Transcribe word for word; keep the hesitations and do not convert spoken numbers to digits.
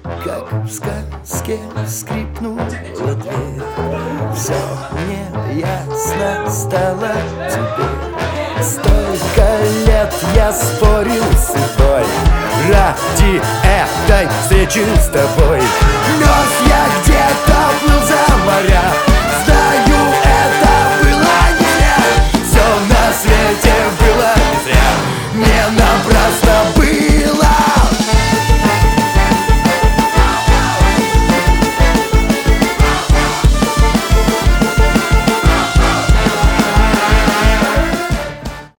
как в сказке скрипнула дверь. Все мне ясно стало теперь. Столько лет я спорил с судьбой ради этой встречи с тобой. Мерз я где-то